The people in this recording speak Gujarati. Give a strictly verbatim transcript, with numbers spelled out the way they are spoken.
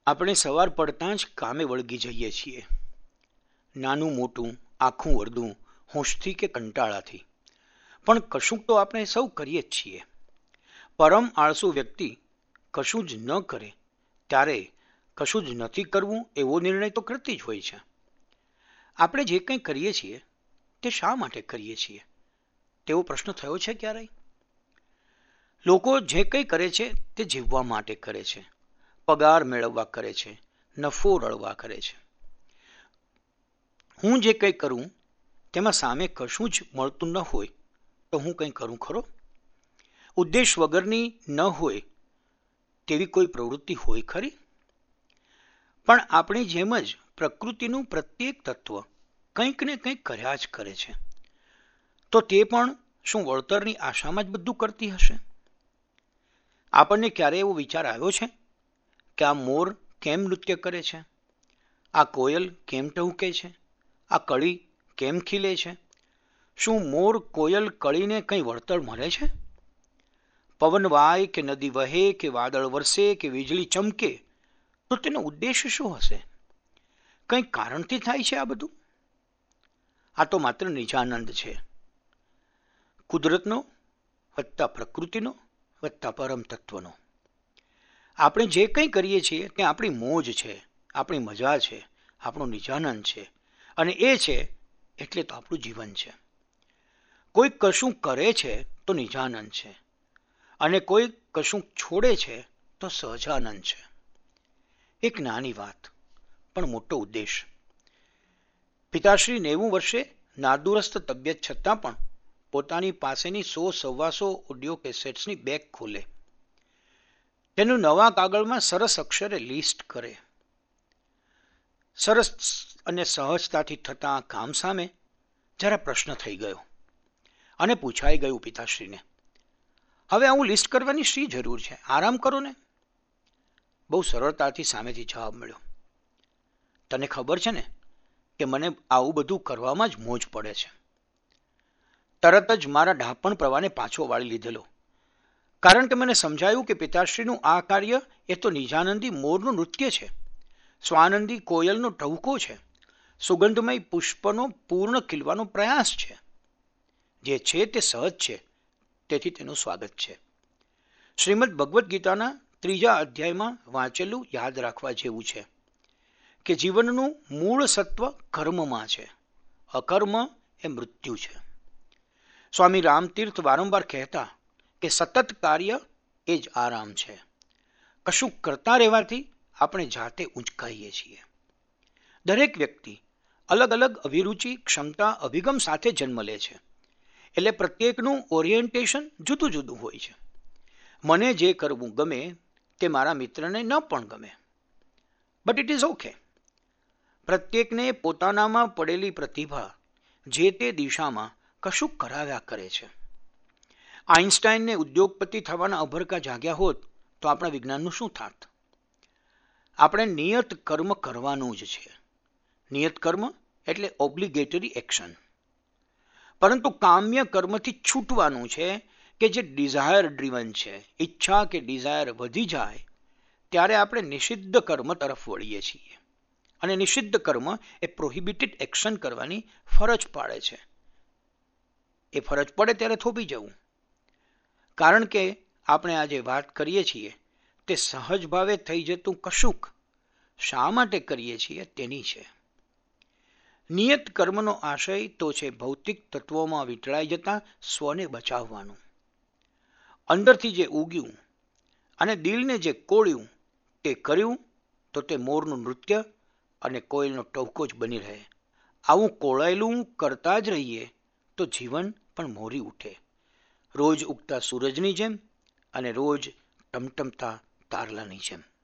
આપણે સવાર પડતાં જ કામે વળગી જઈએ છીએ. નાનું મોટું, આખું અડધું, હોંશથી કે કંટાળાથી, પણ કશુંક તો આપણે સૌ કરીએ જ છીએ. પરમ આળસુ વ્યક્તિ કશું જ ન કરે ત્યારે કશું જ નથી કરવું એવો નિર્ણય તો કરતી જ હોય છે. આપણે જે કંઈ કરીએ છીએ તે શા માટે કરીએ છીએ તેવો પ્રશ્ન થયો છે ક્યારેય? લોકો જે કંઈ કરે છે તે જીવવા માટે કરે છે, પગાર મેળવવા કરે છે, નફો રળવા કરે છે. હું જે કંઈ કરું તેમાં સામે કશું જ મળતું ન હોય તો હું કંઈ કરું ખરો? ઉદ્દેશ વગરની ન હોય તેવી કોઈ પ્રવૃત્તિ હોય ખરી? પણ આપણી જેમ જ પ્રકૃતિનું પ્રત્યેક તત્વ કંઈક ને કંઈક કર્યા જ કરે છે. તો તે પણ શું વળતરની આશામાં જ બધું કરતી હશે? આપણને ક્યારે એવો વિચાર આવ્યો છે કે આ મોર કેમ નૃત્ય કરે છે, આ કોયલ કેમ ટહુકે છે, આ કળી કેમ ખીલે છે? શું મોર કોયલ કળીને કંઈ વળતર મળે છે? પવન વાય કે નદી વહે કે વાદળ વરસે કે વીજળી ચમકે તો તેનો ઉદ્દેશ શું હશે? કંઈ કારણથી થાય છે આ બધું? આ તો માત્ર નિજાનંદ છે, કુદરતનો વત્તા પ્રકૃતિનો વત્તા પરમ તત્વનો. આપણે જે કંઈ કરીએ છીએ તે આપણી મોજ છે, આપણી મજા છે, આપણો નિજાનંદ છે, અને એ છે એટલે તો આપણું જીવન છે. કોઈ કશું કરે છે તો નિજાનંદ છે, અને કોઈ કશું છોડે છે તો સહજાનંદ છે. એક નાની વાત પણ મોટો ઉદ્દેશ. પિતાશ્રી નેવું વર્ષે નાદુરસ્ત તબિયત છતાં પણ પોતાની પાસેની સો સવાસો ઓડિયો કેસેટ્સની બેગ ખોલે, તેનું નવા કાગળમાં સરસ અક્ષરે લિસ્ટ કરે. સરસ અને સહજતાથી થતા કામ સામે જરા પ્રશ્ન થઈ ગયો અને પૂછાઈ ગયું પિતાશ્રીને, હવે આવું લિસ્ટ કરવાની શી જરૂર છે? આરામ કરો ને. બહુ સરળતાથી સામેથી જવાબ મળ્યો, તને ખબર છે ને કે મને આવું બધું કરવામાં જ મોજ પડે છે. તરત જ મારા ઢાપણ પ્રવાહને પાછો વાળી લીધેલો, કારણ કે મને સમજાયું કે પિતાશ્રીનું આ કાર્ય એ તો નિજાનંદી મોરનું નૃત્ય છે, સ્વાનંદી કોયલનો ટહુકો છે, સુગંધમય પુષ્પનો પૂર્ણ ખીલવાનો પ્રયાસ છે. જે છે તે સહજ છે, તેથી તેનું સ્વાગત છે. શ્રીમદ ભગવદ્ ગીતાના ત્રીજા અધ્યાયમાં વાંચેલું યાદ રાખવા જેવું છે કે જીવનનું મૂળ સત્વ કર્મમાં છે, અકર્મ એ મૃત્યુ છે. સ્વામી રામતીર્થ વારંવાર કહેતા કે સતત કાર્ય એ જ આરામ છે. કશું કરતા રહેવાથી આપણે જાતે ઊંચકાઈએ છીએ. દરેક વ્યક્તિ અલગ અલગ અભિરુચિ, ક્ષમતા, અભિગમ સાથે જન્મ લે છે, એટલે પ્રત્યેકનું ઓરિએન્ટેશન જુદું જુદું હોય છે. મને જે કરવું ગમે તે મારા મિત્રને ન પણ ગમે, બટ ઇટ ઇઝ ઓકે. પ્રત્યેકને પોતાનામાં પડેલી પ્રતિભા જે તે દિશામાં કશું કરાવ્યા કરે છે. આઇન્સ્ટાઈનને ઉદ્યોગપતિ થવાના અભરકા જાગ્યા હોત તો આપણા વિજ્ઞાનનું શું થાત? આપણે નિયત કર્મ કરવાનું જ છે. નિયત કર્મ એટલે ઓબ્લિગેટરી એક્શન. પરંતુ કામ્ય કર્મથી છૂટવાનું છે કે જે ડિઝાયર ડ્રીવન છે. ઈચ્છા કે ડિઝાયર વધી જાય ત્યારે આપણે નિષિદ્ધ કર્મ તરફ વળીએ છીએ, અને નિષિદ્ધ કર્મ એ પ્રોહિબિટેડ એક્શન કરવાની ફરજ પાડે છે. એ ફરજ પડે ત્યારે થોભી જવું, કારણ કે આપણે આજે વાત કરીએ છીએ તે સહજ ભાવે થઈ જતું કશુંક શા માટે કરીએ છીએ તેની છે. નિયત કર્મનો આશય તો છે ભૌતિક તત્વોમાં વીંટળાઈ જતા સ્વને બચાવવાનું. અંદરથી જે ઉગ્યું અને દિલને જે કોળ્યું તે કર્યું તો તે મોરનું નૃત્ય અને કોયલનો ટહુકો જ બની રહે. આવું કોળાયેલું કરતા જ રહીએ તો જીવન પણ મોરી ઉઠે, રોજ ઉગતા સૂરજની જેમ અને રોજ ટમટમતા તારલાની જેમ.